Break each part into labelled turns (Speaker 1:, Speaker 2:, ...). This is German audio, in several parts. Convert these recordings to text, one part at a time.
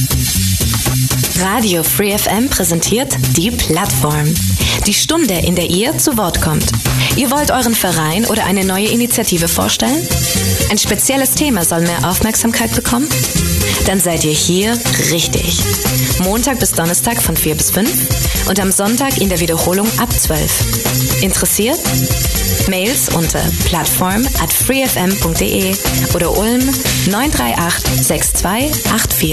Speaker 1: Radio Free FM präsentiert die Plattform. Die Stunde, in der ihr zu Wort kommt. Ihr wollt euren Verein oder eine neue Initiative vorstellen? Ein spezielles Thema soll mehr Aufmerksamkeit bekommen? Dann seid ihr hier richtig. Montag bis Donnerstag von 4 bis 5 und am Sonntag in der Wiederholung ab 12. Interessiert? Mails unter plattform@freefm.de oder Ulm 938 6284.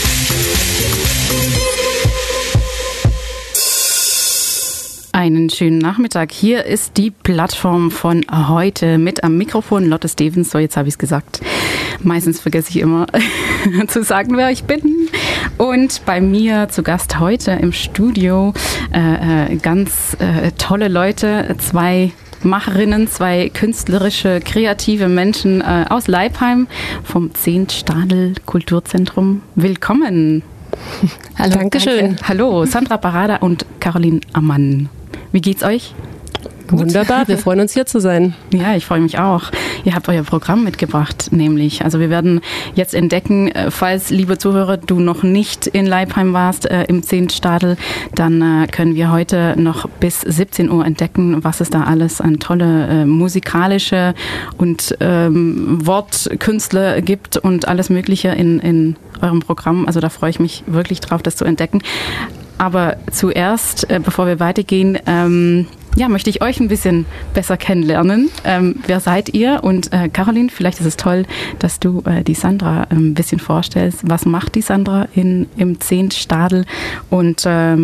Speaker 2: Einen schönen Nachmittag. Hier ist die Plattform von heute mit am Mikrofon Lotte Stevens. So, jetzt habe ich es gesagt. Meistens vergesse ich immer zu sagen, wer ich bin. Und bei mir zu Gast heute im Studio ganz tolle Leute, zwei Macherinnen, zwei künstlerische, kreative Menschen aus Leipheim vom Zehntstadel Kulturzentrum. Willkommen.
Speaker 3: Hallo, Dankeschön.
Speaker 2: Danke. Hallo, Sandra Parada und Caroline Ammann. Wie geht's euch?
Speaker 3: Gut. Wunderbar, wir freuen uns hier zu sein.
Speaker 2: Ja, ich freue mich auch. Ihr habt euer Programm mitgebracht, nämlich. Also wir werden jetzt entdecken, falls, liebe Zuhörer, du noch nicht in Leipheim warst, im Zehntstadel, dann können wir heute noch bis 17 Uhr entdecken, was es da alles an tolle musikalische und Wortkünstler gibt und alles Mögliche in eurem Programm. Also da freue ich mich wirklich drauf, das zu entdecken. Aber zuerst, bevor wir weitergehen, möchte ich euch ein bisschen besser kennenlernen. Wer seid ihr? Und Caroline, vielleicht ist es toll, dass du die Sandra ein bisschen vorstellst. Was macht die Sandra im Zehntstadel? Und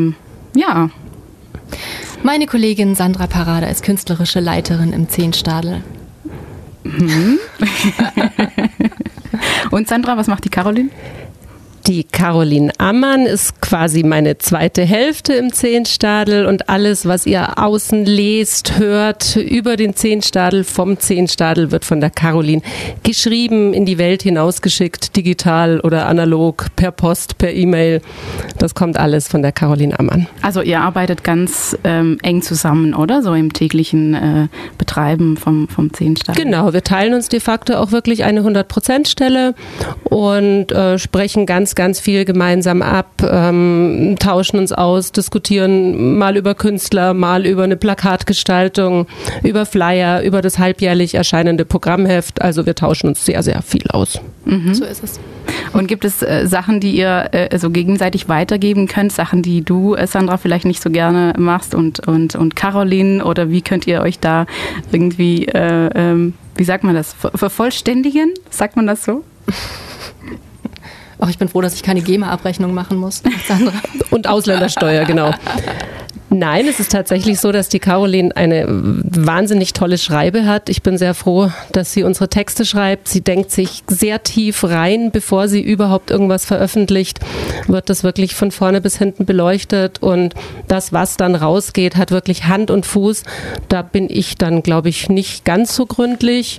Speaker 4: Meine Kollegin Sandra Parada ist künstlerische Leiterin im Zehntstadel.
Speaker 2: Und Sandra, was macht die Caroline?
Speaker 3: Die Caroline Ammann ist quasi meine zweite Hälfte im Zehntstadel und alles, was ihr außen lest, hört über den Zehntstadel, vom Zehntstadel, wird von der Caroline geschrieben, in die Welt hinausgeschickt, digital oder analog, per Post, per E-Mail. Das kommt alles von der Caroline Ammann.
Speaker 2: Also ihr arbeitet ganz eng zusammen, oder? So im täglichen Betreiben vom Zehntstadel.
Speaker 3: Genau, wir teilen uns de facto auch wirklich eine 100%-Stelle und sprechen ganz viel gemeinsam ab, tauschen uns aus, diskutieren mal über Künstler, mal über eine Plakatgestaltung, über Flyer, über das halbjährlich erscheinende Programmheft. Also wir tauschen uns sehr, sehr viel aus.
Speaker 4: Mhm. So ist es.
Speaker 2: Und gibt es Sachen, die ihr so gegenseitig weitergeben könnt? Sachen, die du, Sandra, vielleicht nicht so gerne machst und Caroline? Oder wie könnt ihr euch da irgendwie, wie sagt man das, vervollständigen? Sagt man das so?
Speaker 4: Oh, ich bin froh, dass ich keine GEMA-Abrechnung machen muss, Sandra.
Speaker 3: Und Ausländersteuer, genau. Nein, es ist tatsächlich so, dass die Caroline eine wahnsinnig tolle Schreibe hat. Ich bin sehr froh, dass sie unsere Texte schreibt. Sie denkt sich sehr tief rein, bevor sie überhaupt irgendwas veröffentlicht, wird das wirklich von vorne bis hinten beleuchtet und das, was dann rausgeht, hat wirklich Hand und Fuß. Da bin ich dann, glaube ich, nicht ganz so gründlich.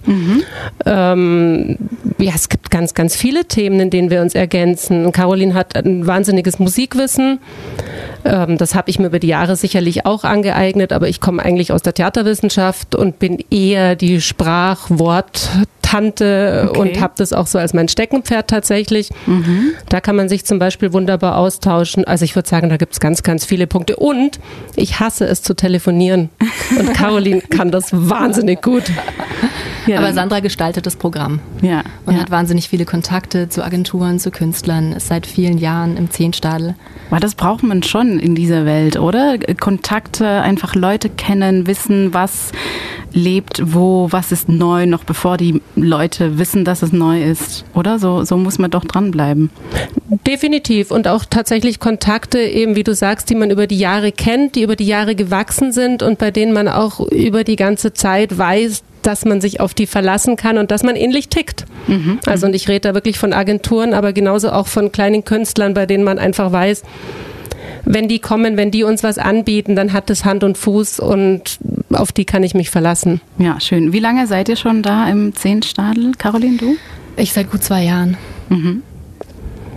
Speaker 3: Es gibt ganz viele Themen, in denen wir uns ergänzen. Caroline hat ein wahnsinniges Musikwissen. Das habe ich mir über die Jahre sicherlich auch angeeignet, aber ich komme eigentlich aus der Theaterwissenschaft und bin eher die Sprach-Wort-Tante und habe das auch so als mein Steckenpferd tatsächlich. Da kann man sich zum Beispiel wunderbar austauschen. Also ich würde sagen, da gibt es ganz viele Punkte. Und ich hasse es zu telefonieren. Und Caroline kann das wahnsinnig gut.
Speaker 4: Ja, aber Sandra gestaltet das Programm und hat wahnsinnig viele Kontakte zu Agenturen, zu Künstlern, ist seit vielen Jahren im Zehntstadel.
Speaker 2: Aber das braucht man schon in dieser Welt, oder? Kontakte, einfach Leute kennen, wissen, was lebt wo, was ist neu, noch bevor die Leute wissen, dass es neu ist, oder? So muss man doch dranbleiben.
Speaker 3: Definitiv und auch tatsächlich Kontakte, eben wie du sagst, die man über die Jahre kennt, die über die Jahre gewachsen sind und bei denen man auch über die ganze Zeit weiß, dass man sich auf die verlassen kann und dass man ähnlich tickt. Also und ich rede da wirklich von Agenturen, aber genauso auch von kleinen Künstlern, bei denen man einfach weiß, wenn die kommen, wenn die uns was anbieten, dann hat das Hand und Fuß und auf die kann ich mich verlassen.
Speaker 2: Ja, schön. Wie lange seid ihr schon da im Zehntstadel? Caroline, du?
Speaker 4: Ich seit gut 2 Jahren.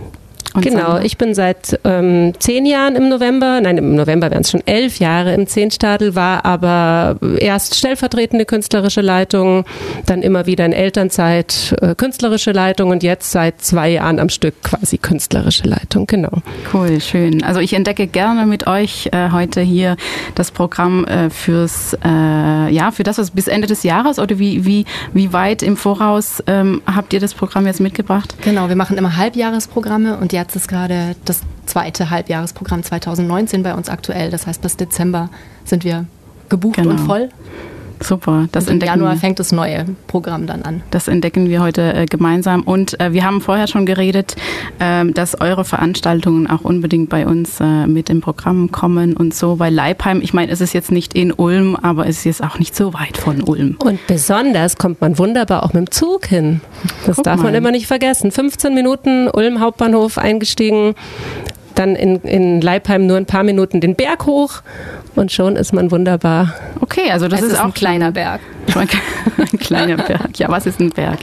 Speaker 3: Genau, Sandra? Ich bin seit 10 Jahren im November wären es schon 11 Jahre im Zehnstadel, war aber erst stellvertretende künstlerische Leitung, dann immer wieder in Elternzeit künstlerische Leitung und jetzt seit 2 Jahren am Stück quasi künstlerische Leitung, genau.
Speaker 2: Cool, schön. Also ich entdecke gerne mit euch heute hier das Programm für das, was bis Ende des Jahres oder wie weit im Voraus habt ihr das Programm jetzt mitgebracht?
Speaker 4: Genau, wir machen immer Halbjahresprogramme und jetzt ist gerade das 2. Halbjahresprogramm 2019 bei uns aktuell. Das heißt, bis Dezember sind wir gebucht und voll.
Speaker 2: Super.
Speaker 4: Und im Januar fängt das neue Programm dann an.
Speaker 2: Das entdecken wir heute gemeinsam. Und wir haben vorher schon geredet, dass eure Veranstaltungen auch unbedingt bei uns mit im Programm kommen und so. Weil Leipheim, ich meine, es ist jetzt nicht in Ulm, aber es ist jetzt auch nicht so weit von Ulm.
Speaker 3: Und besonders kommt man wunderbar auch mit dem Zug hin. Das darf man immer nicht vergessen. 15 Minuten Ulm Hauptbahnhof eingestiegen, dann in Leipheim nur ein paar Minuten den Berg hoch und schon ist man wunderbar.
Speaker 2: Okay, also das ist auch ein kleiner Berg. Ein kleiner Berg. Ja, was ist ein Berg?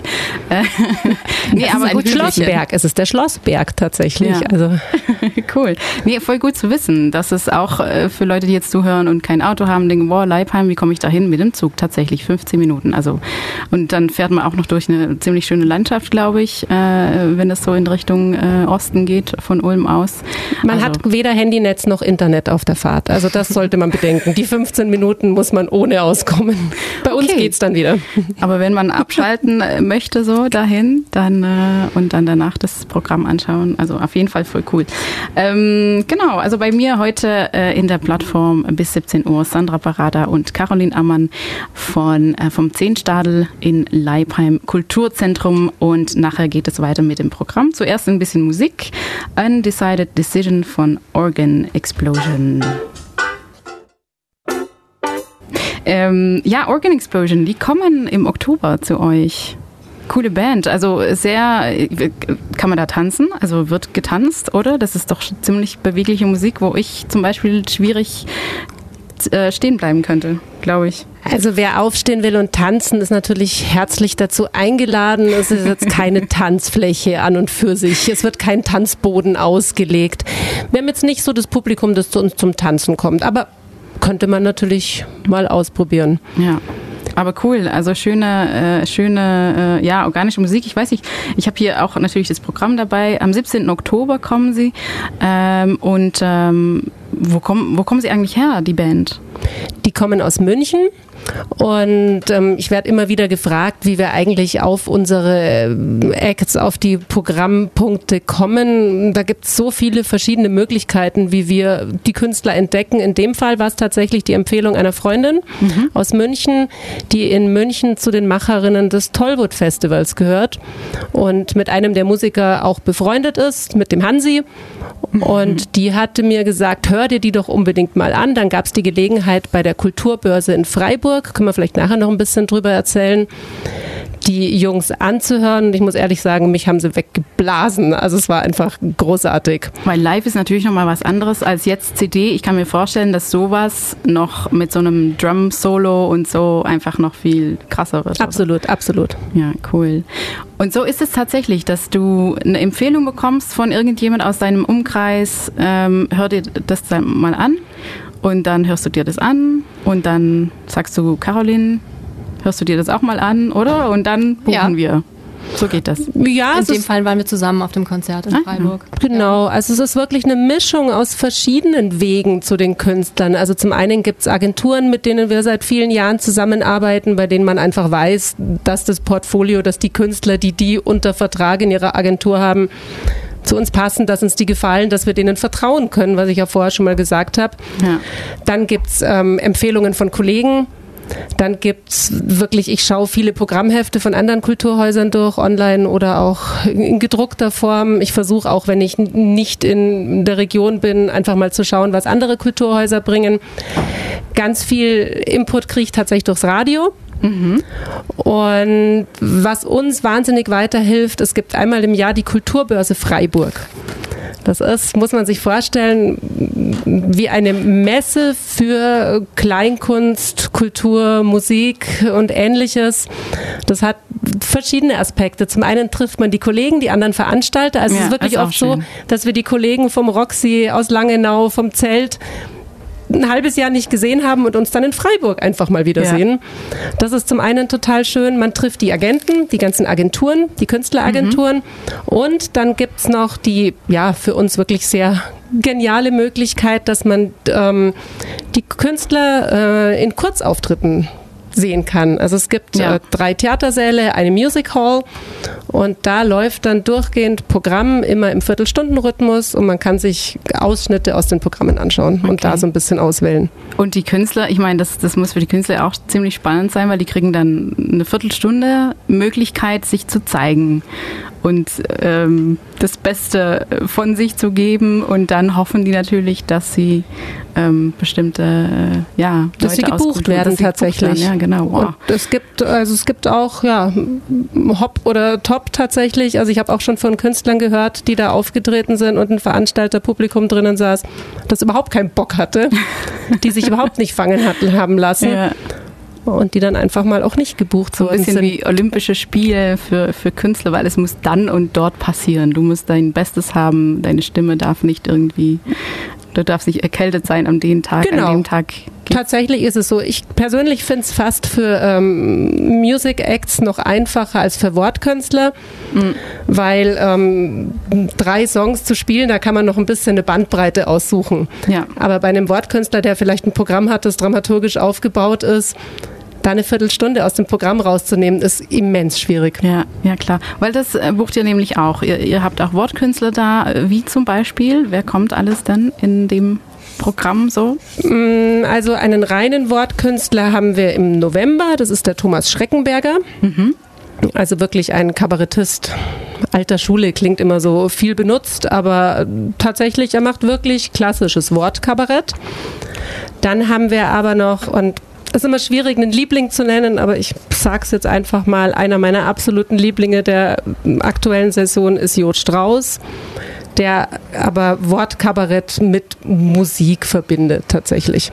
Speaker 3: Nee, aber ein Schlossberg. Es ist der Schlossberg tatsächlich.
Speaker 2: Ja. Also. Cool. Nee, voll gut zu wissen, dass es auch für Leute, die jetzt zuhören und kein Auto haben, denken, boah, Leipheim, wie komme ich da hin? Mit dem Zug tatsächlich 15 Minuten. Also, und dann fährt man auch noch durch eine ziemlich schöne Landschaft, glaube ich, wenn es so in Richtung Osten geht, von Ulm aus.
Speaker 3: Man hat weder Handynetz noch Internet auf der Fahrt. Also das sollte man bedenken. Die 15 Minuten muss man ohne auskommen. Bei uns geht's dann wieder.
Speaker 2: Aber wenn man abschalten möchte so dahin, dann und dann danach das Programm anschauen, also auf jeden Fall voll cool. Genau, also bei mir heute in der Plattform bis 17 Uhr Sandra Parada und Caroline Ammann vom Zehnstadel in Leipheim Kulturzentrum und nachher geht es weiter mit dem Programm. Zuerst ein bisschen Musik, Undecided Decision von Organ Explosion. Organ Explosion, die kommen im Oktober zu euch. Coole Band, also kann man da tanzen? Also wird getanzt, oder? Das ist doch ziemlich bewegliche Musik, wo ich zum Beispiel schwierig stehen bleiben könnte, glaube ich.
Speaker 3: Also wer aufstehen will und tanzen, ist natürlich herzlich dazu eingeladen. Es ist jetzt keine Tanzfläche an und für sich. Es wird kein Tanzboden ausgelegt. Wir haben jetzt nicht so das Publikum, das zu uns zum Tanzen kommt, aber könnte man natürlich mal ausprobieren.
Speaker 2: Ja, aber cool. Also schöne, organische Musik. Ich weiß nicht, ich habe hier auch natürlich das Programm dabei. Am 17. Oktober kommen sie. Wo kommen sie eigentlich her, die Band?
Speaker 3: Die kommen aus München. Und ich werde immer wieder gefragt, wie wir eigentlich auf unsere Acts, auf die Programmpunkte kommen. Da gibt es so viele verschiedene Möglichkeiten, wie wir die Künstler entdecken. In dem Fall war es tatsächlich die Empfehlung einer Freundin aus München, die in München zu den Macherinnen des Tollwood Festivals gehört und mit einem der Musiker auch befreundet ist, mit dem Hansi. Und die hatte mir gesagt, hör dir die doch unbedingt mal an. Dann gab es die Gelegenheit bei der Kulturbörse in Freiburg, können wir vielleicht nachher noch ein bisschen drüber erzählen, die Jungs anzuhören. Und ich muss ehrlich sagen, mich haben sie weggeblasen. Also es war einfach großartig.
Speaker 2: Weil live ist natürlich nochmal was anderes als jetzt CD. Ich kann mir vorstellen, dass sowas noch mit so einem Drum-Solo und so einfach noch viel krasser wird.
Speaker 3: Absolut, oder? Absolut.
Speaker 2: Ja, cool. Und so ist es tatsächlich, dass du eine Empfehlung bekommst von irgendjemand aus deinem Umkreis. Hör dir das dann mal an und dann hörst du dir das an und dann sagst du, Caroline, hörst du dir das auch mal an, oder? Und dann buchen wir. So geht das.
Speaker 3: Ja,
Speaker 4: in dem Fall waren wir zusammen auf dem Konzert in Freiburg.
Speaker 3: Genau, also es ist wirklich eine Mischung aus verschiedenen Wegen zu den Künstlern. Also zum einen gibt es Agenturen, mit denen wir seit vielen Jahren zusammenarbeiten, bei denen man einfach weiß, dass das Portfolio, dass die Künstler, die unter Vertrag in ihrer Agentur haben, zu uns passen, dass uns die gefallen, dass wir denen vertrauen können, was ich ja vorher schon mal gesagt habe. Ja. Dann gibt es Empfehlungen von Kollegen. Dann gibt's wirklich, ich schaue viele Programmhefte von anderen Kulturhäusern durch, online oder auch in gedruckter Form. Ich versuche auch, wenn ich nicht in der Region bin, einfach mal zu schauen, was andere Kulturhäuser bringen. Ganz viel Input kriege ich tatsächlich durchs Radio. Und was uns wahnsinnig weiterhilft, es gibt einmal im Jahr die Kulturbörse Freiburg. Das ist, muss man sich vorstellen, wie eine Messe für Kleinkunst, Kultur, Musik und Ähnliches. Das hat verschiedene Aspekte. Zum einen trifft man die Kollegen, die anderen Veranstalter. Also es ist wirklich oft so, dass wir die Kollegen vom Roxy aus Langenau, vom Zelt ein halbes Jahr nicht gesehen haben und uns dann in Freiburg einfach mal wiedersehen. Das ist zum einen total schön. Man trifft die Agenten, die ganzen Agenturen, die Künstleragenturen. Und dann gibt es noch die, für uns wirklich sehr geniale Möglichkeit, dass man die Künstler in Kurzauftritten sehen kann. Also es gibt 3 Theatersäle, eine Music Hall und da läuft dann durchgehend Programm, immer im Viertelstundenrhythmus und man kann sich Ausschnitte aus den Programmen anschauen und da so ein bisschen auswählen.
Speaker 2: Und die Künstler, ich meine, das muss für die Künstler auch ziemlich spannend sein, weil die kriegen dann eine Viertelstunde Möglichkeit, sich zu zeigen und das Beste von sich zu geben und dann hoffen die natürlich, dass sie bestimmte
Speaker 3: dass sie gebucht werden tatsächlich.
Speaker 2: Ja, genau. Wow.
Speaker 3: Und es gibt auch Hop oder Top tatsächlich. Also ich habe auch schon von Künstlern gehört, die da aufgetreten sind und ein Veranstalterpublikum drinnen saß, das überhaupt keinen Bock hatte, die sich überhaupt nicht fangen haben lassen. Ja. Und die dann einfach mal auch nicht gebucht
Speaker 2: worden sind. So ein bisschen wie Olympische Spiele für Künstler, weil es muss dann und dort passieren. Du musst dein Bestes haben, deine Stimme darf nicht irgendwie, du darfst nicht erkältet sein an dem Tag.
Speaker 3: Genau.
Speaker 2: An dem Tag
Speaker 3: tatsächlich ist es so. Ich persönlich finde es fast für Music Acts noch einfacher als für Wortkünstler, weil 3 Songs zu spielen, da kann man noch ein bisschen eine Bandbreite aussuchen. Ja. Aber bei einem Wortkünstler, der vielleicht ein Programm hat, das dramaturgisch aufgebaut ist, da eine Viertelstunde aus dem Programm rauszunehmen, ist immens schwierig.
Speaker 2: Ja klar. Weil das bucht ihr nämlich auch. Ihr habt auch Wortkünstler da, wie zum Beispiel. Wer kommt alles dann in dem Programm so?
Speaker 3: Also einen reinen Wortkünstler haben wir im November. Das ist der Thomas Schreckenberger. Also wirklich ein Kabarettist alter Schule, klingt immer so viel benutzt, aber tatsächlich, er macht wirklich klassisches Wortkabarett. Dann haben wir aber noch, und es ist immer schwierig, einen Liebling zu nennen, aber ich sag's jetzt einfach mal, einer meiner absoluten Lieblinge der aktuellen Saison ist Jod Strauß, der aber Wortkabarett mit Musik verbindet tatsächlich.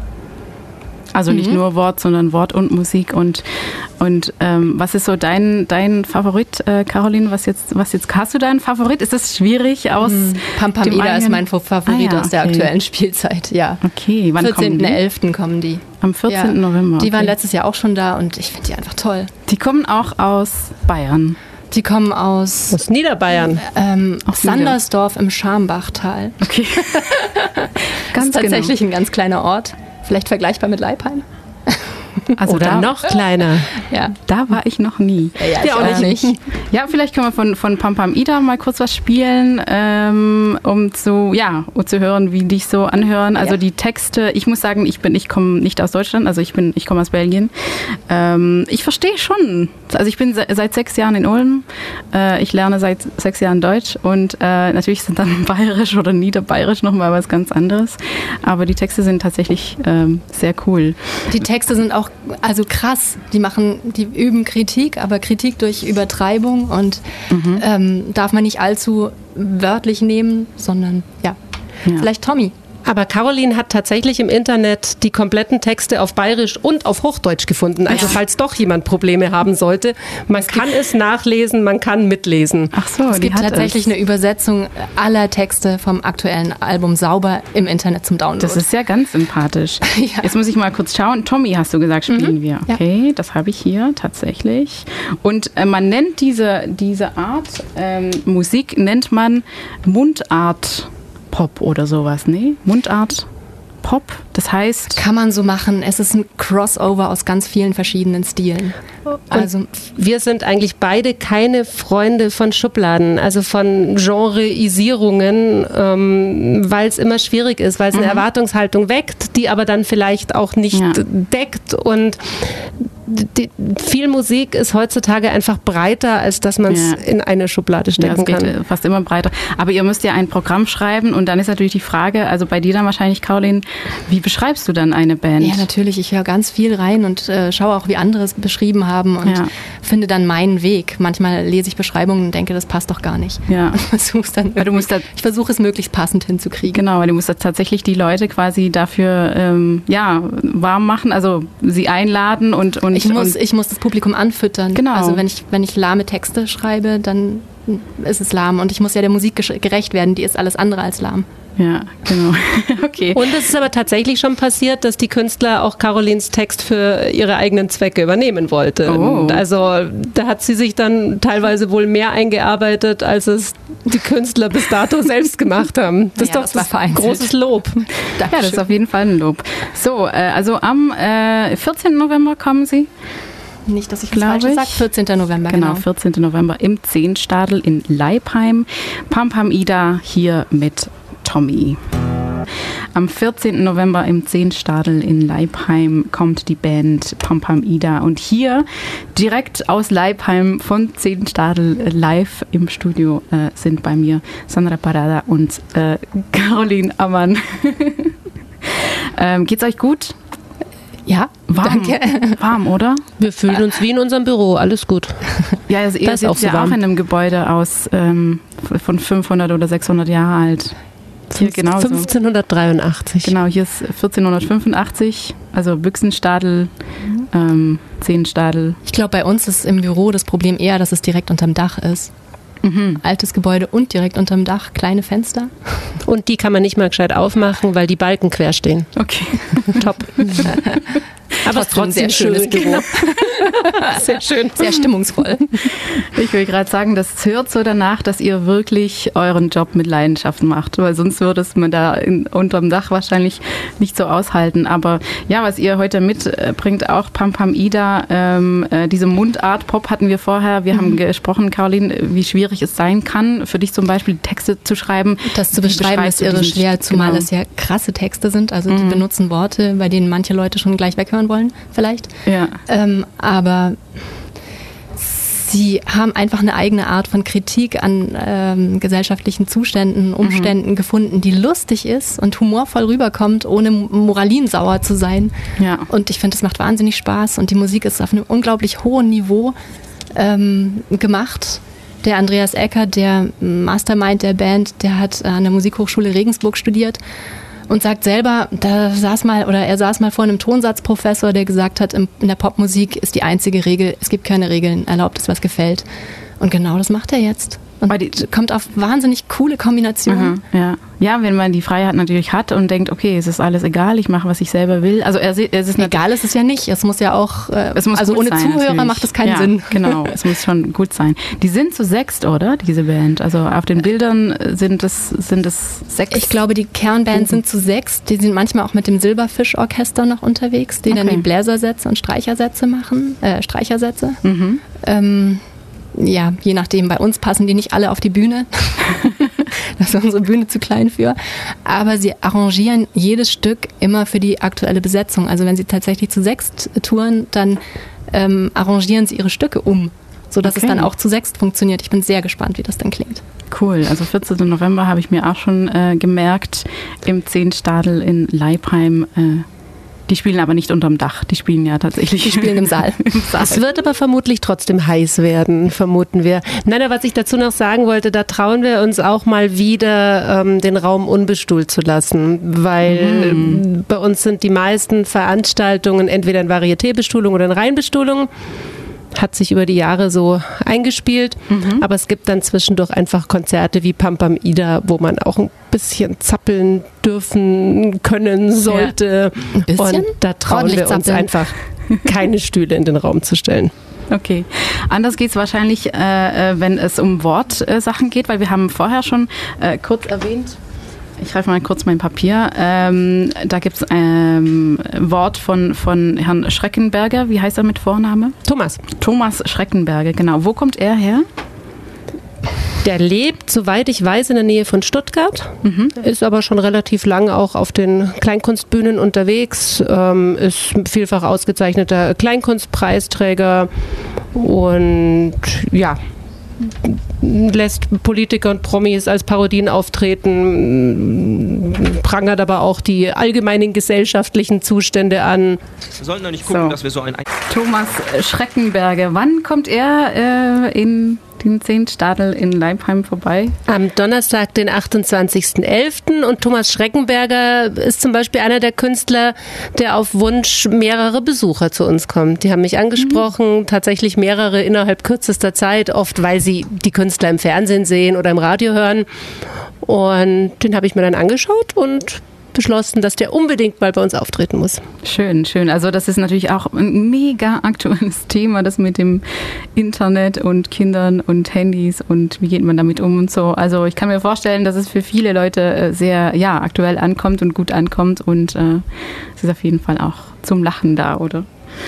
Speaker 2: Also nicht nur Wort, sondern Wort und Musik. Und was ist so dein Favorit, Caroline? Was jetzt hast du deinen Favorit? Ist das schwierig aus?
Speaker 4: Pam Pam Ida ist mein Favorit aus der aktuellen Spielzeit. Ja.
Speaker 2: Okay, wann kommen die?
Speaker 4: 14.11. kommen die.
Speaker 2: Am 14. November.
Speaker 4: Die waren letztes Jahr auch schon da und ich finde die einfach toll.
Speaker 2: Die kommen auch aus Bayern.
Speaker 4: Die kommen aus
Speaker 3: Niederbayern.
Speaker 4: Aus Sandersdorf im Schambachtal.
Speaker 2: Okay.
Speaker 4: Das ist tatsächlich ein ganz kleiner Ort. Vielleicht vergleichbar mit Leipheim.
Speaker 3: Also oder noch kleiner.
Speaker 2: Ja. Da war ich noch nie.
Speaker 4: Ja, auch nicht.
Speaker 2: Ja, vielleicht können wir von Pam Pam Ida mal kurz was spielen, um zu hören, wie dich so anhören. Also die Texte, ich muss sagen, ich komme nicht aus Deutschland, also ich komme aus Belgien. Ich verstehe schon. Also ich bin seit 6 Jahren in Ulm. Ich lerne seit 6 Jahren Deutsch und natürlich sind dann Bayerisch oder Niederbayerisch nochmal was ganz anderes. Aber die Texte sind tatsächlich sehr cool.
Speaker 4: Die Texte sind auch krass. Die üben Kritik, aber Kritik durch Übertreibung und darf man nicht allzu wörtlich nehmen, sondern vielleicht Tommy.
Speaker 3: Aber Caroline hat tatsächlich im Internet die kompletten Texte auf Bayerisch und auf Hochdeutsch gefunden. Also falls doch jemand Probleme haben sollte, man kann es nachlesen, man kann mitlesen.
Speaker 4: Ach so, es gibt tatsächlich eine Übersetzung aller Texte vom aktuellen Album sauber im Internet zum Download.
Speaker 2: Das ist ja ganz sympathisch. Jetzt muss ich mal kurz schauen. Tommy, hast du gesagt, spielen wir. Okay, das habe ich hier tatsächlich. Und man nennt diese Art Musik nennt man Mundart Pop oder sowas, ne? Mundart Pop, das heißt...
Speaker 4: Kann man so machen. Es ist ein Crossover aus ganz vielen verschiedenen Stilen.
Speaker 3: Also wir sind eigentlich beide keine Freunde von Schubladen, also von Genreisierungen, weil es immer schwierig ist, weil es eine Erwartungshaltung weckt, die aber dann vielleicht auch nicht deckt und viel Musik ist heutzutage einfach breiter, als dass man es in eine Schublade stecken kann.
Speaker 2: Es geht fast immer breiter. Aber ihr müsst ja ein Programm schreiben und dann ist natürlich die Frage, also bei dir dann wahrscheinlich, Caroline, wie beschreibst du dann eine Band?
Speaker 4: Ja, natürlich. Ich höre ganz viel rein und schaue auch, wie andere es beschrieben haben und finde dann meinen Weg. Manchmal lese ich Beschreibungen und denke, das passt doch gar nicht. Ja. Und ich versuche es möglichst passend hinzukriegen.
Speaker 2: Genau, weil du musst da tatsächlich die Leute quasi dafür warm machen, also sie einladen und
Speaker 4: ich muss das Publikum anfüttern.
Speaker 2: Genau.
Speaker 4: Also wenn ich lahme Texte schreibe, dann ist es lahm. Und ich muss ja der Musik gerecht werden, die ist alles andere als lahm.
Speaker 2: Ja, genau. Okay.
Speaker 3: Und es ist aber tatsächlich schon passiert, dass die Künstler auch Carolines Text für ihre eigenen Zwecke übernehmen wollte.
Speaker 2: Oh.
Speaker 3: Also da hat sie sich dann teilweise wohl mehr eingearbeitet, als es die Künstler bis dato selbst gemacht haben. Das ist doch das großes Lob.
Speaker 2: Ja, das ist auf jeden Fall ein Lob. So, also am 14. November kommen Sie.
Speaker 4: Nicht, dass ich das Falsches sage. 14. November,
Speaker 2: genau. 14. November im Zehnstadel in Leipheim. Pam Pam Ida hier mit Tommy. Am 14. November im Zehnstadel in Leipheim kommt die Band Pam Pam Ida. Und hier direkt aus Leipheim von Zehnstadel live im Studio sind bei mir Sandra Parada und Caroline Ammann. Geht's euch gut?
Speaker 4: Ja,
Speaker 2: warm. Danke. Warm, oder?
Speaker 3: Wir fühlen uns wie in unserem Büro, alles gut.
Speaker 2: Ja, also ihr seid ja auch in einem Gebäude aus von 500 oder 600 Jahre alt. Hier genauso.
Speaker 3: 1583.
Speaker 2: Genau, hier ist 1485, also Büchsenstadel, Zehnstadel.
Speaker 4: Ich glaube, bei uns ist im Büro das Problem eher, dass es direkt unterm Dach ist. Mhm. Altes Gebäude und direkt unterm Dach, kleine Fenster.
Speaker 3: Und die kann man nicht mal gescheit aufmachen, weil die Balken quer stehen.
Speaker 2: Okay.
Speaker 3: Top. Aber trotzdem
Speaker 4: sehr schönes Büro.
Speaker 3: Genau. Sehr schön.
Speaker 4: Sehr stimmungsvoll.
Speaker 2: Ich will gerade sagen, das hört so danach, dass ihr wirklich euren Job mit Leidenschaft macht, weil sonst würde es man da unterm Dach wahrscheinlich nicht so aushalten. Aber ja, was ihr heute mitbringt, auch Pam Pam Ida, diese Mundart-Pop hatten wir vorher. Wir haben gesprochen, Caroline, wie schwierig es sein kann, für dich zum Beispiel Texte zu schreiben.
Speaker 4: Das zu beschreiben ist irre schwer, zumal es ja krasse Texte sind. Also die benutzen Worte, bei denen manche Leute schon gleich weghören wollen, vielleicht.
Speaker 2: Ja.
Speaker 4: Aber sie haben einfach eine eigene Art von Kritik an gesellschaftlichen Zuständen, Umständen gefunden, die lustig ist und humorvoll rüberkommt, ohne moralinsauer zu sein.
Speaker 2: Ja.
Speaker 4: Und ich finde, es macht wahnsinnig Spaß und die Musik ist auf einem unglaublich hohen Niveau gemacht. Der Andreas Ecker, der Mastermind der Band, der hat an der Musikhochschule Regensburg studiert und sagt selber, er saß mal vor einem Tonsatzprofessor, der gesagt hat, in der Popmusik ist die einzige Regel, es gibt keine Regeln, erlaubt es, was gefällt. Und genau das macht er jetzt. Und kommt auf wahnsinnig coole Kombinationen.
Speaker 2: Ja, wenn man die Freiheit natürlich hat und denkt, okay, es ist alles egal, ich mache, was ich selber will. Also es ist
Speaker 4: egal, ist es ja nicht. Es muss ja auch,
Speaker 2: also
Speaker 4: ohne
Speaker 2: sein,
Speaker 4: Zuhörer
Speaker 2: natürlich.
Speaker 4: Macht es keinen Sinn.
Speaker 2: Genau, es muss schon gut sein. Die sind zu sechst, oder, diese Band? Also auf den Bildern sind es sechs?
Speaker 4: Ich glaube, die Kernband sind zu sechst. Die sind manchmal auch mit dem Silberfisch-Orchester noch unterwegs, die dann die Bläsersätze und Streichersätze machen. Ja, je nachdem. Bei uns passen die nicht alle auf die Bühne. Da ist unsere Bühne zu klein für. Aber sie arrangieren jedes Stück immer für die aktuelle Besetzung. Also wenn sie tatsächlich zu sechst touren, dann arrangieren sie ihre Stücke sodass es dann auch zu sechst funktioniert. Ich bin sehr gespannt, wie das dann klingt.
Speaker 2: Cool. Also 14. November habe ich mir auch schon gemerkt, im Zehnstadel in Leipheim. Die spielen aber nicht unterm Dach, die spielen ja tatsächlich.
Speaker 4: Die spielen im Saal.
Speaker 3: Es wird aber vermutlich trotzdem heiß werden, vermuten wir. Nein, aber was ich dazu noch sagen wollte, da trauen wir uns auch mal wieder, den Raum unbestuhlt zu lassen, weil bei uns sind die meisten Veranstaltungen entweder in Varieté-Bestuhlung oder in Reihenbestuhlung. Hat sich über die Jahre so eingespielt, aber es gibt dann zwischendurch einfach Konzerte wie Pam Pam Ida, wo man auch ein bisschen zappeln dürfen können sollte.
Speaker 4: Ja. Ein bisschen?
Speaker 3: Und da trauen wir uns einfach, keine Stühle in den Raum zu stellen.
Speaker 2: Okay. Anders geht es wahrscheinlich, wenn es um Wortsachen geht, weil wir haben vorher schon kurz erwähnt, ich greife mal kurz mein Papier. Da gibt es ein Wort von Herrn Schreckenberger. Wie heißt er mit Vorname? Thomas Schreckenberger, genau. Wo kommt er her?
Speaker 3: Der lebt, soweit ich weiß, in der Nähe von Stuttgart, ist aber schon relativ lange auch auf den Kleinkunstbühnen unterwegs, ist vielfach ausgezeichneter Kleinkunstpreisträger und ja, lässt Politiker und Promis als Parodien auftreten, prangert aber auch die allgemeinen gesellschaftlichen Zustände an.
Speaker 5: Wir sollten doch nicht gucken, dass wir so ein...
Speaker 2: Thomas Schreckenberger, wann kommt er in den 10 Stadel in Leipheim vorbei?
Speaker 3: Am Donnerstag, den 28.11. Und Thomas Schreckenberger ist zum Beispiel einer der Künstler, der auf Wunsch mehrere Besucher zu uns kommt. Die haben mich angesprochen, tatsächlich mehrere innerhalb kürzester Zeit, oft weil sie die Künstler im Fernsehen sehen oder im Radio hören. Und den habe ich mir dann angeschaut und beschlossen, dass der unbedingt mal bei uns auftreten muss.
Speaker 2: Schön, schön. Also das ist natürlich auch ein mega aktuelles Thema, das mit dem Internet und Kindern und Handys und wie geht man damit um und so. Also ich kann mir vorstellen, dass es für viele Leute sehr aktuell ankommt und gut ankommt und es ist auf jeden Fall auch zum Lachen da, oder?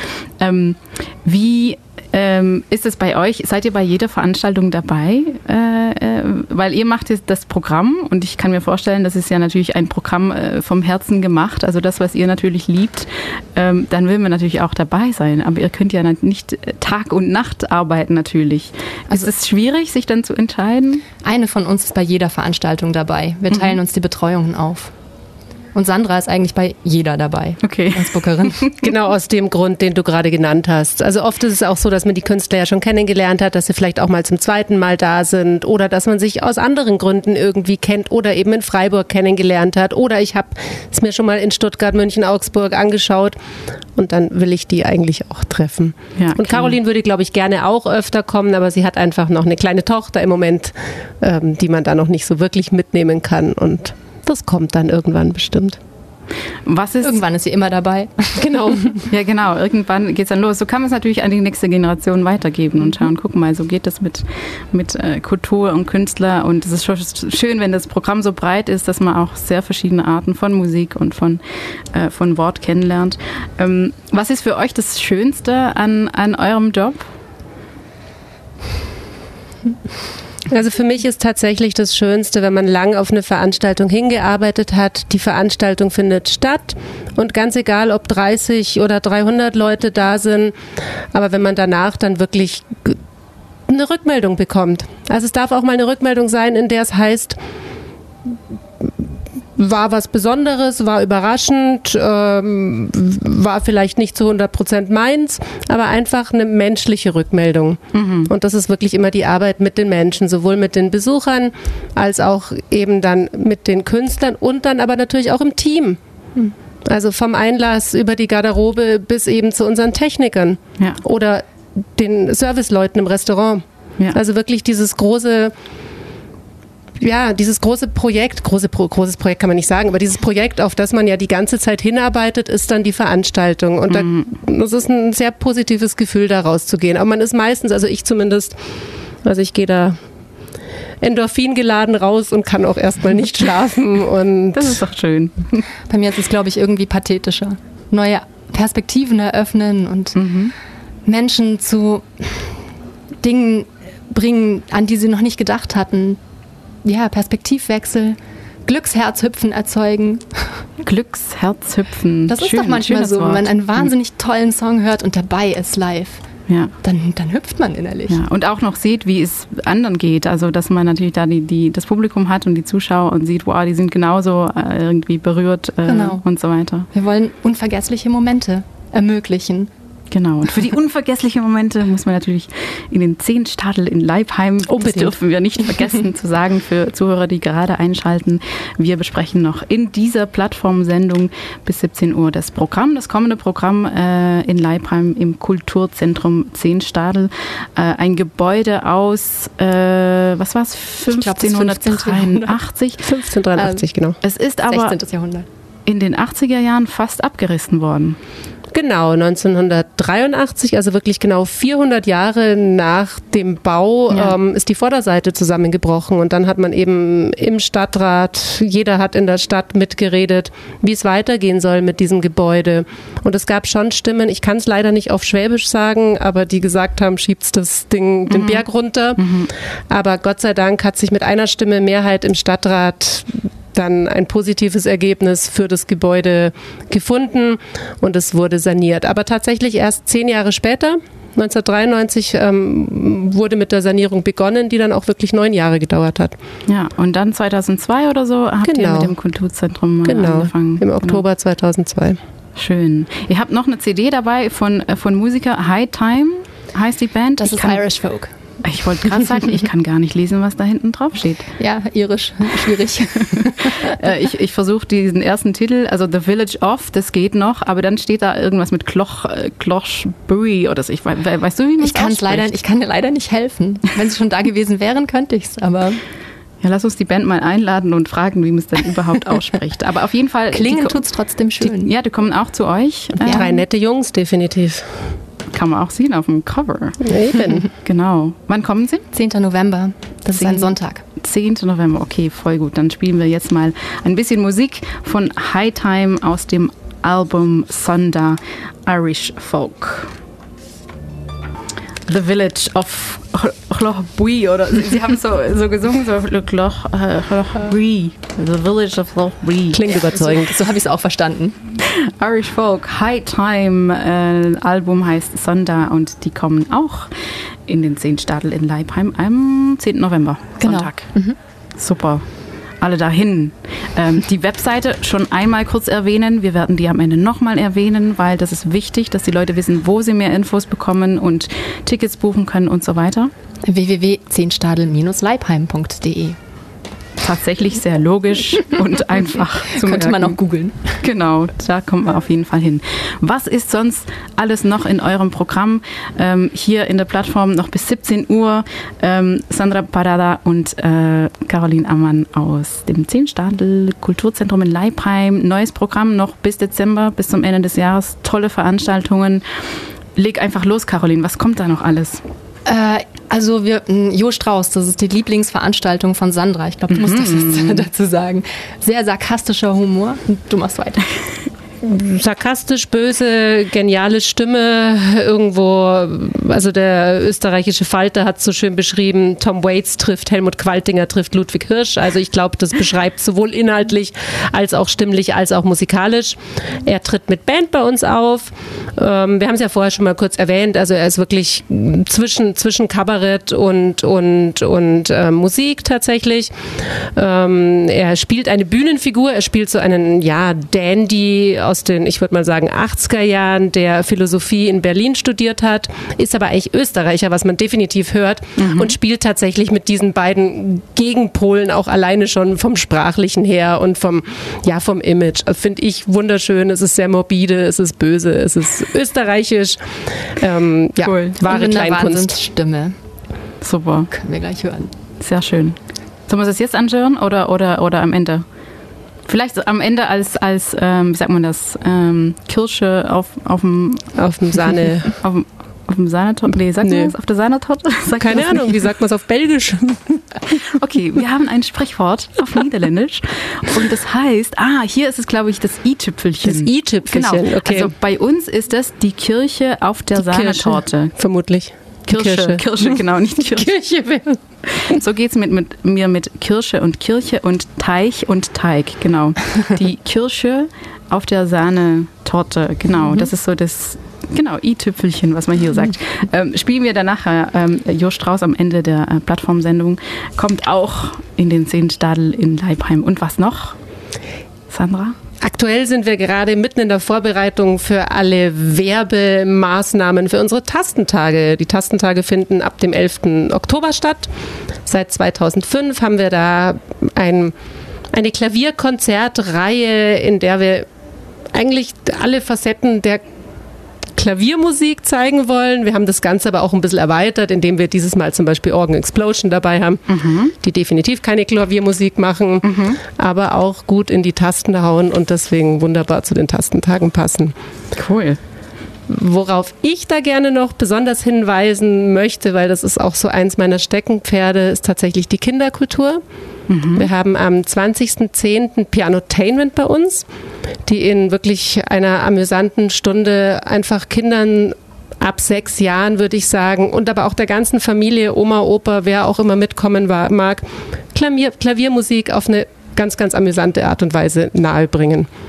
Speaker 2: Wie ist es bei euch? Seid ihr bei jeder Veranstaltung dabei? Weil ihr macht jetzt das Programm und ich kann mir vorstellen, das ist ja natürlich ein Programm vom Herzen gemacht, also das, was ihr natürlich liebt, dann will man natürlich auch dabei sein, aber ihr könnt ja nicht Tag und Nacht arbeiten natürlich. Also ist es schwierig, sich dann zu entscheiden?
Speaker 4: Eine von uns ist bei jeder Veranstaltung dabei. Wir teilen uns die Betreuungen auf. Und Sandra ist eigentlich bei jeder dabei, als Bookerin.
Speaker 3: Genau aus dem Grund, den du gerade genannt hast. Also oft ist es auch so, dass man die Künstler ja schon kennengelernt hat, dass sie vielleicht auch mal zum zweiten Mal da sind oder dass man sich aus anderen Gründen irgendwie kennt oder eben in Freiburg kennengelernt hat. Oder ich habe es mir schon mal in Stuttgart, München, Augsburg angeschaut und dann will ich die eigentlich auch treffen. Ja, und Caroline würde, glaube ich, gerne auch öfter kommen, aber sie hat einfach noch eine kleine Tochter im Moment, die man da noch nicht so wirklich mitnehmen kann und das kommt dann irgendwann bestimmt.
Speaker 4: Irgendwann ist sie immer dabei.
Speaker 2: Genau. Ja, genau. Irgendwann geht es dann los. So kann man es natürlich an die nächste Generation weitergeben und schauen, guck mal, so geht das mit Kultur und Künstler. Und es ist schon schön, wenn das Programm so breit ist, dass man auch sehr verschiedene Arten von Musik und von Wort kennenlernt. Was ist für euch das Schönste an eurem Job?
Speaker 3: Also für mich ist tatsächlich das Schönste, wenn man lang auf eine Veranstaltung hingearbeitet hat, die Veranstaltung findet statt und ganz egal, ob 30 oder 300 Leute da sind, aber wenn man danach dann wirklich eine Rückmeldung bekommt. Also es darf auch mal eine Rückmeldung sein, in der es heißt, war was Besonderes, war überraschend, war vielleicht nicht zu 100% meins, aber einfach eine menschliche Rückmeldung. Mhm. Und das ist wirklich immer die Arbeit mit den Menschen, sowohl mit den Besuchern als auch eben dann mit den Künstlern und dann aber natürlich auch im Team. Mhm. Also vom Einlass über die Garderobe bis eben zu unseren Technikern oder den Serviceleuten im Restaurant. Ja. Also wirklich dieses große Projekt, großes Projekt kann man nicht sagen, aber dieses Projekt, auf das man ja die ganze Zeit hinarbeitet, ist dann die Veranstaltung. Und das ist ein sehr positives Gefühl, da rauszugehen. Aber man ist meistens, also ich zumindest, also ich gehe da endorphingeladen raus und kann auch erstmal nicht schlafen. Und
Speaker 2: das ist doch schön.
Speaker 4: Bei mir ist es, glaube ich, irgendwie pathetischer. Neue Perspektiven eröffnen und Menschen zu Dingen bringen, an die sie noch nicht gedacht hatten. Ja, Perspektivwechsel, Glücksherzhüpfen erzeugen.
Speaker 2: Glücksherzhüpfen.
Speaker 4: Das ist doch manchmal so, wenn man einen wahnsinnig tollen Song hört und dabei ist live. Ja. Dann hüpft man innerlich.
Speaker 2: Ja, und auch noch sieht, wie es anderen geht. Also, dass man natürlich da das Publikum hat und die Zuschauer und sieht, wow, die sind genauso irgendwie berührt und so weiter.
Speaker 4: Wir wollen unvergessliche Momente ermöglichen.
Speaker 2: Genau, und für die unvergesslichen Momente muss man natürlich in den 10 Stadel in Leipheim, das dürfen wir nicht vergessen zu sagen für Zuhörer, die gerade einschalten. Wir besprechen noch in dieser Plattformsendung bis 17 Uhr das kommende Programm in Leipheim im Kulturzentrum 10 Stadel. Ein Gebäude aus, was war es, 1583?
Speaker 3: 1583, genau.
Speaker 2: Es ist aber
Speaker 4: 16. Jahrhundert.
Speaker 2: In den 80er Jahren fast abgerissen worden.
Speaker 3: Genau, 1983, also wirklich genau 400 Jahre nach dem Bau, ist die Vorderseite zusammengebrochen und dann hat man eben im Stadtrat, jeder hat in der Stadt mitgeredet, wie es weitergehen soll mit diesem Gebäude. Und es gab schon Stimmen, ich kann es leider nicht auf Schwäbisch sagen, aber die gesagt haben, schiebt's das Ding den Berg runter. Aber Gott sei Dank hat sich mit einer Stimme Mehrheit im Stadtrat dann ein positives Ergebnis für das Gebäude gefunden und es wurde saniert. Aber tatsächlich erst 10 Jahre später, 1993, wurde mit der Sanierung begonnen, die dann auch wirklich 9 Jahre gedauert hat.
Speaker 2: Ja, und dann 2002 oder so habt ihr mit dem Kulturzentrum angefangen.
Speaker 3: Im Oktober 2002.
Speaker 2: Schön. Ihr habt noch eine CD dabei von Musiker, High Time heißt die Band.
Speaker 4: Das ist Irish Folk.
Speaker 2: Ich wollte gerade sagen, ich kann gar nicht lesen, was da hinten drauf steht.
Speaker 4: Ja, irisch, schwierig.
Speaker 2: Ich versuche diesen ersten Titel, also The Village of, das geht noch, aber dann steht da irgendwas mit Clochbury oder so. Weißt du, wie man es ausspricht?
Speaker 4: Ich kann dir leider nicht helfen. Wenn sie schon da gewesen wären, könnte ich es, aber...
Speaker 2: Ja, lass uns die Band mal einladen und fragen, wie man es denn überhaupt ausspricht. Aber auf jeden Fall...
Speaker 4: Klingen tut's trotzdem schön.
Speaker 2: Die kommen auch zu euch.
Speaker 3: Ja. 3 nette Jungs, definitiv.
Speaker 2: Kann man auch sehen auf dem Cover.
Speaker 3: Eben.
Speaker 2: Genau. Wann kommen sie?
Speaker 4: 10. November. Das ist ein Sonntag.
Speaker 2: 10. November, okay, voll gut. Dann spielen wir jetzt mal ein bisschen Musik von High Time aus dem Album Sonda Irish Folk. The Village of Clochbury, oder sie haben so gesungen, so Clochbury. The Village of Clochbury.
Speaker 3: Klingt überzeugend.
Speaker 4: So habe ich es auch verstanden.
Speaker 2: Irish Folk, High Time, Album heißt Sonda und die kommen auch in den 10 Stadel in Leipheim am 10. November, Sonntag.
Speaker 4: Mhm.
Speaker 2: Super. Alle dahin. Die Webseite schon einmal kurz erwähnen. Wir werden die am Ende nochmal erwähnen, weil das ist wichtig, dass die Leute wissen, wo sie mehr Infos bekommen und Tickets buchen können und so weiter.
Speaker 4: www.10stadel-leipheim.de.
Speaker 2: Tatsächlich sehr logisch und einfach zu merken.
Speaker 4: Könnte man auch googeln.
Speaker 2: Genau, da kommt man auf jeden Fall hin. Was ist sonst alles noch in eurem Programm? Hier in der Plattform noch bis 17 Uhr. Sandra Parada und Caroline Ammann aus dem 10 Stadel Kulturzentrum in Leipheim. Neues Programm noch bis Dezember, bis zum Ende des Jahres. Tolle Veranstaltungen. Leg einfach los, Caroline. Was kommt da noch alles?
Speaker 4: Also Jo Strauß, das ist die Lieblingsveranstaltung von Sandra. Ich glaube, du musst das jetzt dazu sagen. Sehr sarkastischer Humor. Du machst weiter.
Speaker 3: Sarkastisch, böse, geniale Stimme irgendwo, also der österreichische Falter hat es so schön beschrieben, Tom Waits trifft Helmut Qualtinger, trifft Ludwig Hirsch, also ich glaube, das beschreibt sowohl inhaltlich als auch stimmlich als auch musikalisch. Er tritt mit Band bei uns auf, wir haben es ja vorher schon mal kurz erwähnt, also er ist wirklich zwischen Kabarett und Musik tatsächlich. Er spielt eine Bühnenfigur, er spielt so einen, Dandy aus den, ich würde mal sagen, 80er Jahren, der Philosophie in Berlin studiert hat, ist aber eigentlich Österreicher, was man definitiv hört, und spielt tatsächlich mit diesen beiden Gegenpolen auch alleine schon vom Sprachlichen her und vom Image. Also finde ich wunderschön, es ist sehr morbide, es ist böse, es ist österreichisch.
Speaker 2: Cool.
Speaker 3: Wahre Kleinkunst.
Speaker 4: Stimme.
Speaker 2: Super.
Speaker 4: Können wir gleich hören.
Speaker 2: Sehr schön. Sollen wir das jetzt anhören oder am Ende? Vielleicht am Ende als wie sagt man das, Kirsche auf dem
Speaker 3: Sahne.
Speaker 2: Auf dem Sahnetorte? Nee, sagt man das auf der Sahnetorte?
Speaker 3: Keine Ahnung, wie sagt man es auf Belgisch?
Speaker 2: Okay, wir haben ein Sprichwort auf Niederländisch und das heißt, hier ist es, glaube ich, das i-Tüpfelchen.
Speaker 3: Das i-Tüpfelchen,
Speaker 2: genau.
Speaker 3: Okay.
Speaker 2: Also bei uns ist das die Kirche auf der Sahnetorte.
Speaker 3: Vermutlich.
Speaker 2: Kirsche, genau, nicht Kirche.
Speaker 3: Kirche wäre.
Speaker 2: So geht es mir mit Kirsche und Kirche und Teich und Teig, genau. Die Kirsche auf der Sahnetorte, genau. Das ist so das, i-Tüpfelchen, was man hier sagt. Spielen wir dann nachher. Jo Strauß am Ende der Plattformsendung kommt auch in den 10 Stadel in Leipheim. Und was noch, Sandra?
Speaker 3: Aktuell sind wir gerade mitten in der Vorbereitung für alle Werbemaßnahmen für unsere Tastentage. Die Tastentage finden ab dem 11. Oktober statt. Seit 2005 haben wir da eine Klavierkonzertreihe, in der wir eigentlich alle Facetten der Klaviermusik zeigen wollen. Wir haben das Ganze aber auch ein bisschen erweitert, indem wir dieses Mal zum Beispiel Organ Explosion dabei haben, die definitiv keine Klaviermusik machen, aber auch gut in die Tasten hauen und deswegen wunderbar zu den Tastentagen passen.
Speaker 2: Cool.
Speaker 3: Worauf ich da gerne noch besonders hinweisen möchte, weil das ist auch so eins meiner Steckenpferde, ist tatsächlich die Kinderkultur. Wir haben am 20.10. Pianotainment bei uns, die in wirklich einer amüsanten Stunde einfach Kindern ab 6 Jahren, würde ich sagen, und aber auch der ganzen Familie, Oma, Opa, wer auch immer mitkommen mag, Klaviermusik auf eine ganz, ganz amüsante Art und Weise nahebringen.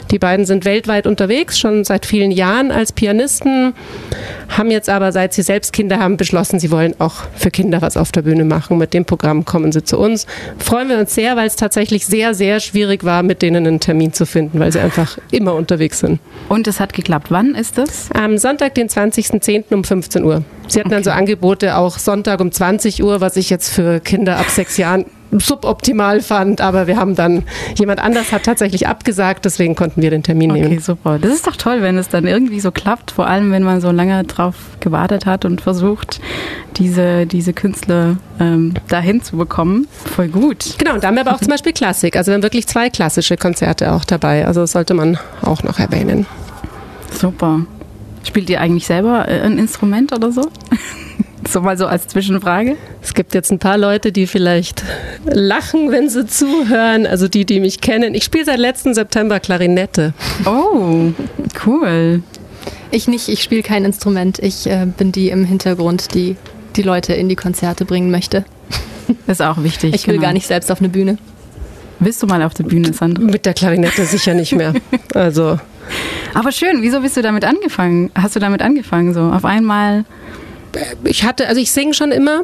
Speaker 3: Die beiden sind weltweit unterwegs, schon seit vielen Jahren als Pianisten, haben jetzt aber, seit sie selbst Kinder haben, beschlossen, sie wollen auch für Kinder was auf der Bühne machen. Mit dem Programm kommen sie zu uns. Freuen wir uns sehr, weil es tatsächlich sehr, sehr schwierig war, mit denen einen Termin zu finden, weil sie einfach immer unterwegs sind.
Speaker 2: Und es hat geklappt. Wann ist das?
Speaker 3: Am Sonntag, den 20.10. um 15 Uhr. Sie hatten dann so Angebote, auch Sonntag um 20 Uhr, was ich jetzt für Kinder ab 6 Jahren suboptimal fand, aber wir haben dann, jemand anders hat tatsächlich abgesagt, deswegen konnten wir den Termin nehmen.
Speaker 2: Okay, super. Das ist doch toll, wenn es dann irgendwie so klappt, vor allem wenn man so lange drauf gewartet hat und versucht, diese Künstler dahin zu bekommen. Voll gut.
Speaker 3: Genau, und da haben wir aber auch zum Beispiel Klassik, also wir haben wirklich 2 klassische Konzerte auch dabei, also das sollte man auch noch erwähnen.
Speaker 2: Super. Spielt ihr eigentlich selber ein Instrument oder so? So mal so als Zwischenfrage.
Speaker 3: Es gibt jetzt ein paar Leute, die vielleicht lachen, wenn sie zuhören. Also die mich kennen. Ich spiele seit letzten September Klarinette.
Speaker 2: Oh, cool.
Speaker 4: Ich nicht, ich spiele kein Instrument. Ich bin die im Hintergrund, die Leute in die Konzerte bringen möchte.
Speaker 2: Das ist auch wichtig.
Speaker 4: Ich will gar nicht selbst auf eine Bühne.
Speaker 2: Willst du mal auf der Bühne, Sandra?
Speaker 3: Mit der Klarinette sicher nicht mehr. Also.
Speaker 2: Aber schön, wieso bist du damit angefangen? Hast du damit angefangen so auf einmal?
Speaker 3: Ich singe schon immer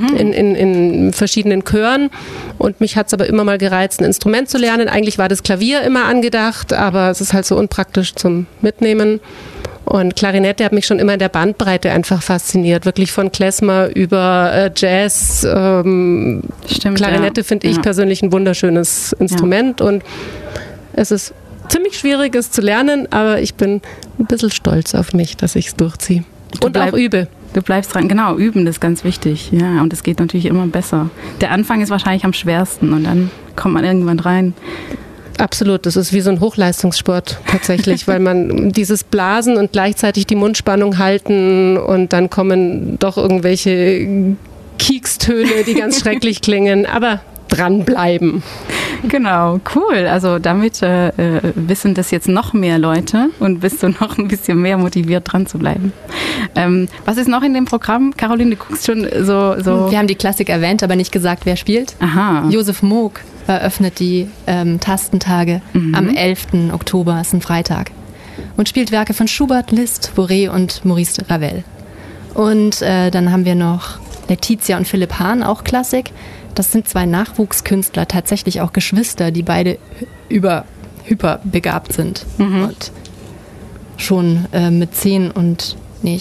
Speaker 3: in verschiedenen Chören und mich hat es aber immer mal gereizt, ein Instrument zu lernen. Eigentlich war das Klavier immer angedacht, aber es ist halt so unpraktisch zum Mitnehmen. Und Klarinette hat mich schon immer in der Bandbreite einfach fasziniert, wirklich von Klezmer über Jazz.
Speaker 2: Stimmt,
Speaker 3: Klarinette finde ich persönlich ein wunderschönes Instrument und es ist ziemlich schwierig, es zu lernen, aber ich bin ein bisschen stolz auf mich, dass ich es durchziehe. Und auch übe.
Speaker 2: Du bleibst dran, genau, üben, das ist ganz wichtig. Ja, und es geht natürlich immer besser. Der Anfang ist wahrscheinlich am schwersten und dann kommt man irgendwann rein.
Speaker 3: Absolut, das ist wie so ein Hochleistungssport tatsächlich, weil man dieses Blasen und gleichzeitig die Mundspannung halten und dann kommen doch irgendwelche Kiekstöne, die ganz schrecklich klingen, aber dranbleiben.
Speaker 2: Genau, cool. Also damit wissen das jetzt noch mehr Leute und bist du noch ein bisschen mehr motiviert, dran zu bleiben. Was ist noch in dem Programm? Caroline, du guckst schon so...
Speaker 4: Wir haben die Klassik erwähnt, aber nicht gesagt, wer spielt.
Speaker 2: Aha.
Speaker 4: Josef Moog eröffnet die Tastentage am 11. Oktober, ist ein Freitag. Und spielt Werke von Schubert, Liszt, Bourré und Maurice Ravel. Und dann haben wir noch Letizia und Philipp Hahn, auch Klassik. Das sind 2 Nachwuchskünstler, tatsächlich auch Geschwister, die beide hyperbegabt sind. Und schon mit 10 und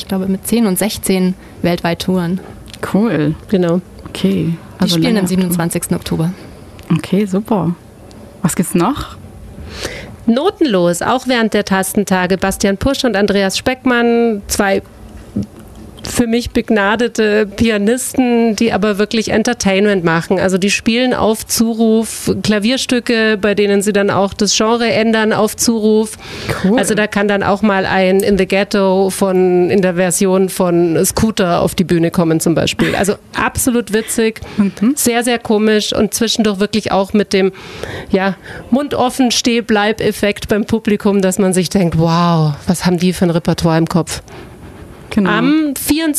Speaker 4: 16 weltweit touren.
Speaker 2: Cool.
Speaker 3: Genau.
Speaker 2: Okay.
Speaker 4: Die spielen am 27. Oktober.
Speaker 2: Okay, super. Was gibt's noch?
Speaker 3: Notenlos, auch während der Tastentage. Bastian Pusch und Andreas Speckmann, 2 für mich begnadete Pianisten, die aber wirklich Entertainment machen. Also die spielen auf Zuruf Klavierstücke, bei denen sie dann auch das Genre ändern auf Zuruf. Cool. Also da kann dann auch mal ein In the Ghetto in der Version von Scooter auf die Bühne kommen zum Beispiel. Also absolut witzig, sehr, sehr komisch und zwischendurch wirklich auch mit dem Mund offen, Steh-Bleib-Effekt beim Publikum, dass man sich denkt, wow, was haben die für ein Repertoire im Kopf. Genau. Am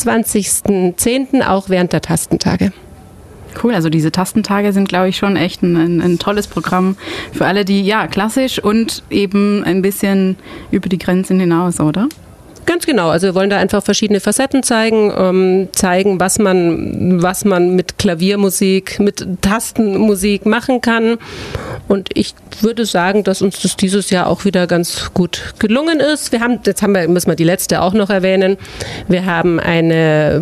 Speaker 3: 24.10. auch während der Tastentage.
Speaker 2: Cool, also diese Tastentage sind, glaube ich, schon echt ein tolles Programm für alle, die klassisch und eben ein bisschen über die Grenzen hinaus, oder?
Speaker 3: Ganz genau, also wir wollen da einfach verschiedene Facetten zeigen, was man mit Klaviermusik, mit Tastenmusik machen kann. Und ich würde sagen, dass uns das dieses Jahr auch wieder ganz gut gelungen ist. Müssen wir die letzte auch noch erwähnen. Wir haben eine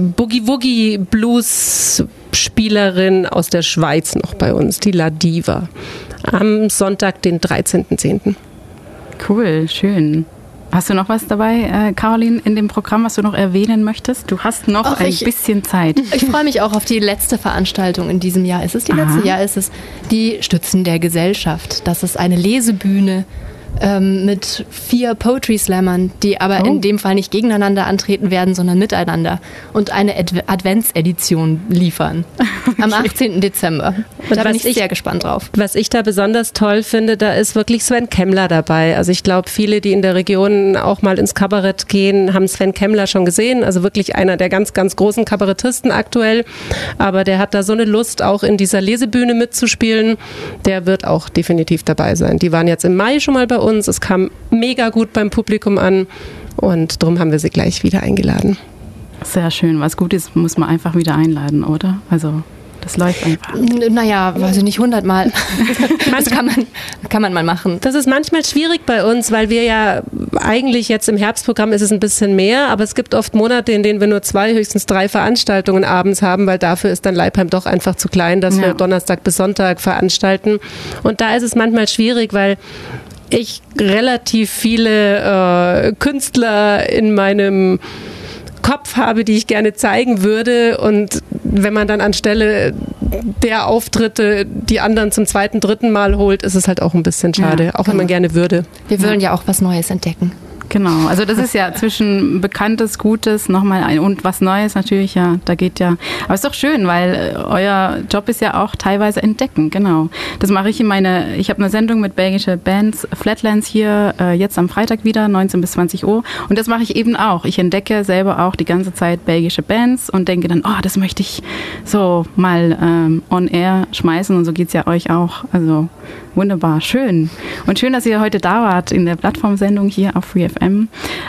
Speaker 3: Boogie-Woogie-Blues-Spielerin aus der Schweiz noch bei uns, die La Diva. Am Sonntag, den 13.10.
Speaker 2: Cool, schön. Hast du noch was dabei, Caroline, in dem Programm, was du noch erwähnen möchtest? Du hast noch ein bisschen Zeit.
Speaker 4: Ich freue mich auch auf die letzte Veranstaltung in diesem Jahr. Ist es die letzte? Ja, ist es die Stützen der Gesellschaft. Das ist eine Lesebühne mit 4 Poetry-Slammern, die aber in dem Fall nicht gegeneinander antreten werden, sondern miteinander und eine Adventsedition liefern. Am 18. Dezember. Und da bin ich sehr gespannt drauf.
Speaker 3: Was ich da besonders toll finde, da ist wirklich Sven Kemmler dabei. Also ich glaube, viele, die in der Region auch mal ins Kabarett gehen, haben Sven Kemmler schon gesehen. Also wirklich einer der ganz, ganz großen Kabarettisten aktuell. Aber der hat da so eine Lust, auch in dieser Lesebühne mitzuspielen. Der wird auch definitiv dabei sein. Die waren jetzt im Mai schon mal bei bei uns. Es kam mega gut beim Publikum an und darum haben wir sie gleich wieder eingeladen.
Speaker 2: Sehr schön. Was gut ist, muss man einfach wieder einladen, oder? Also das läuft einfach.
Speaker 4: Naja, also nicht 100 Mal. Das kann man mal machen.
Speaker 3: Das ist manchmal schwierig bei uns, weil wir ja eigentlich jetzt im Herbstprogramm ist es ein bisschen mehr, aber es gibt oft Monate, in denen wir nur 2, höchstens 3 Veranstaltungen abends haben, weil dafür ist dann Leipheim doch einfach zu klein, dass wir Donnerstag bis Sonntag veranstalten. Und da ist es manchmal schwierig, weil ich relativ viele Künstler in meinem Kopf habe, die ich gerne zeigen würde, und wenn man dann anstelle der Auftritte die anderen zum 2., 3. Mal holt, ist es halt auch ein bisschen schade, auch wenn man gerne würde.
Speaker 4: Wir wollen ja auch was Neues entdecken.
Speaker 2: Genau, also das ist ja zwischen Bekanntes, Gutes nochmal und was Neues natürlich, ja, da geht ja, aber ist doch schön, weil euer Job ist ja auch teilweise entdecken, genau. Das mache ich ich habe eine Sendung mit belgischen Bands, Flatlands hier, jetzt am Freitag wieder, 19 bis 20 Uhr, und das mache ich eben auch. Ich entdecke selber auch die ganze Zeit belgische Bands und denke dann, das möchte ich so mal on air schmeißen, und so geht's ja euch auch, also wunderbar, schön. Und schön, dass ihr heute da wart in der Plattformsendung hier auf Free FM.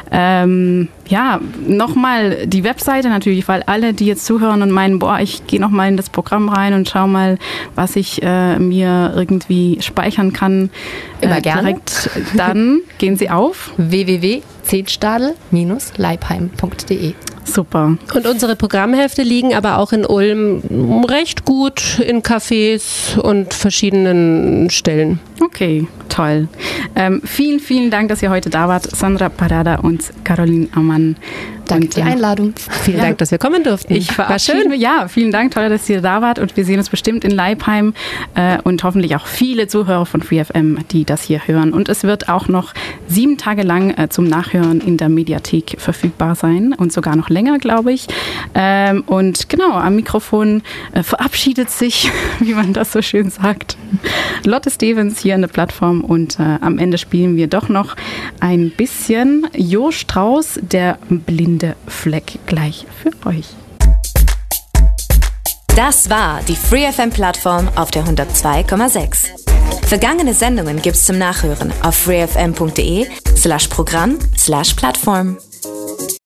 Speaker 2: Nochmal die Webseite natürlich, weil alle, die jetzt zuhören und meinen, ich gehe nochmal in das Programm rein und schau mal, was ich mir irgendwie speichern kann.
Speaker 4: Immer gerne.
Speaker 2: Direkt dann gehen Sie auf
Speaker 4: www.zehnstadel-leipheim.de.
Speaker 2: Super.
Speaker 3: Und unsere Programmhefte liegen aber auch in Ulm recht gut in Cafés und verschiedenen Stellen.
Speaker 2: Okay, toll. Vielen, vielen Dank, dass ihr heute da wart, Sandra Parada und Caroline Ammann.
Speaker 4: Danke für die Einladung.
Speaker 3: Vielen Dank, dass wir kommen durften.
Speaker 2: War schön. Ja, vielen Dank, toll, dass ihr da wart, und wir sehen uns bestimmt in Leipheim und hoffentlich auch viele Zuhörer von Free FM, die das hier hören. Und es wird auch noch 7 Tage lang zum Nachhören in der Mediathek verfügbar sein und sogar noch länger, glaube ich. Und genau, am Mikrofon verabschiedet sich, wie man das so schön sagt, Lotte Stevens hier in der Plattform, und am Ende spielen wir doch noch ein bisschen Jo Strauß, der blinde Fleck, gleich für euch.
Speaker 1: Das war die Free FM Plattform auf der 102,6. Vergangene Sendungen gibt's zum Nachhören auf freefm.de/Programm/Plattform.